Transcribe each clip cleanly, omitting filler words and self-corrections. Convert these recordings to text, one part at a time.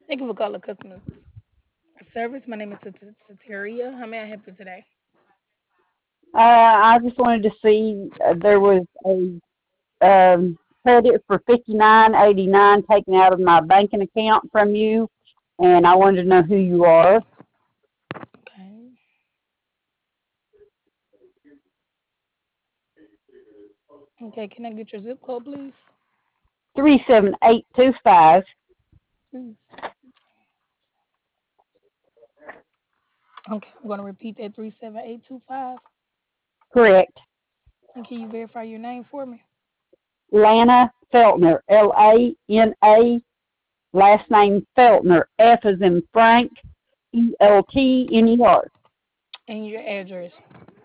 Thank you for calling customer service. My name is Sateria. How may I help you today? I just wanted to see there was a credit for 59.89 taken out of my banking account from you, and I wanted to know who you are. Okay. Okay, can I get your zip code, please? 37825. Please. Okay, I'm going to repeat that 37825. Correct. And can you verify your name for me? Lana Feltner. Lana. Last name Feltner. F as in Frank. Eltner. And your address.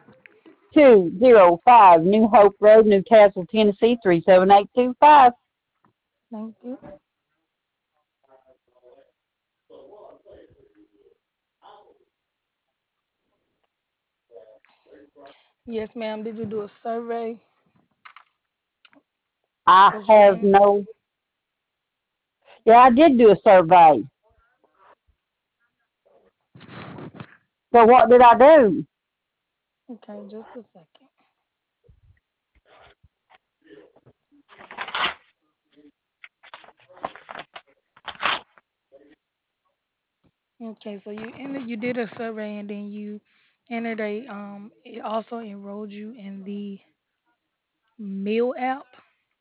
205 New Hope Road, Newcastle, Tennessee 37825. Thank you. Yes, ma'am. Did you do a survey? I Was your have in? no. Yeah, I did do a survey. So what did I do? Okay, just a second. Okay, so you did a survey and then you entered a it also enrolled you in the meal app.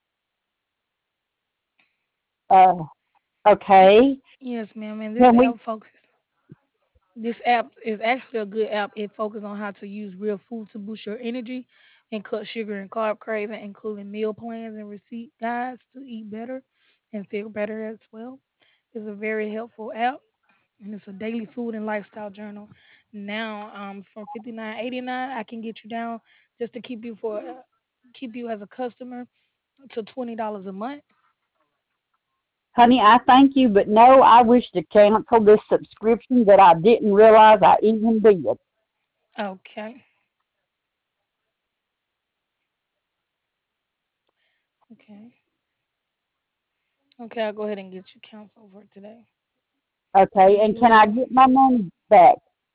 Uh, okay. Yes, ma'am. And this Can we? app focuses. This app is actually a good app. It focuses on how to use real food to boost your energy and cut sugar and carb craving, including meal plans and receipt guides to eat better and feel better as well. It's a very helpful app, and it's a daily food and lifestyle journal. Now, from 59.89, I can get you down just to keep you as a customer to $20 a month. Honey, I thank you, but no, I wish to cancel this subscription that I didn't realize I even did. Okay, okay, okay. I'll go ahead and get you canceled for today. Okay, And and can I you, get my money back?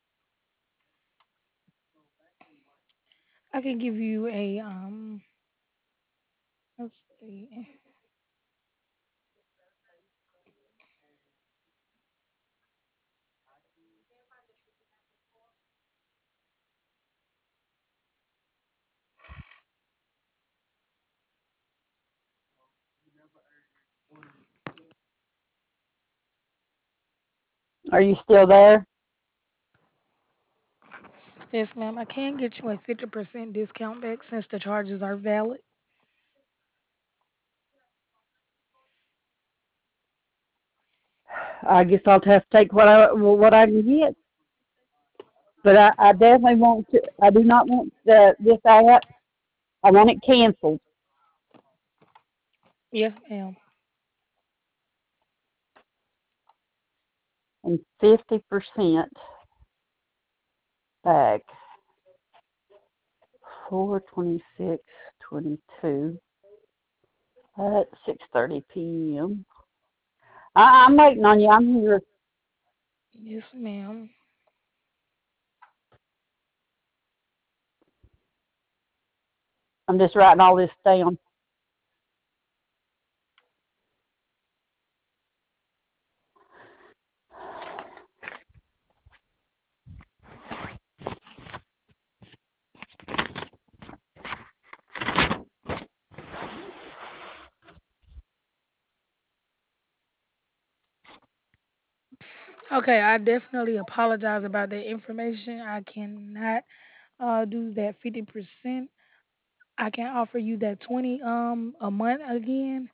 I can give you a let's see. Are you still there? Yes, ma'am. I can get you a 50% discount back since the charges are valid. I guess I'll have to take what I can get. But I definitely want to. I do not want this app. I want it canceled. Yes, ma'am. And 50% back. 4/26/22 at 6:30 p.m. I'm waiting on you. I'm here. Yes, ma'am. I'm just writing all this down. Okay, I definitely apologize about that information. I cannot do that 50%. I can offer you that 20 a month again.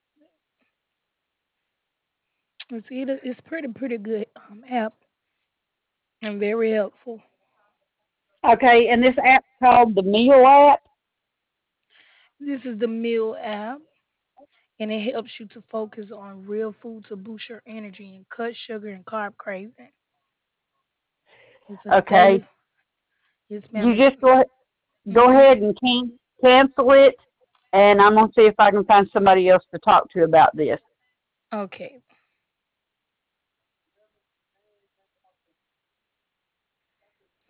It's pretty good app and very helpful. Okay, and this app's called the Meal app. This is the meal app, and it helps you to focus on real food to boost your energy and cut sugar and carb craving. It's a Okay, daily. Yes, ma'am. you It's just go hmm ahead and cancel it, and I'm gonna see if I can find somebody else to talk to about this. okay.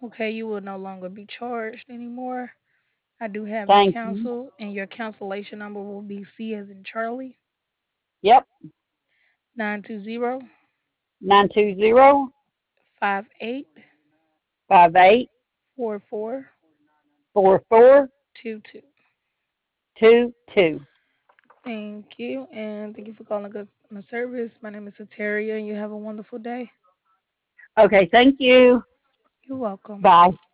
Okay, you will no longer be charged anymore. I do have you Thank you. canceled, and your cancellation number will be C as in Charlie, Yep. 920 920 58 58 44 44 22. 22. Thank you, and thank you for calling customer service. My name is Sateria, and you have a wonderful day. Okay, thank you. You're welcome. Bye.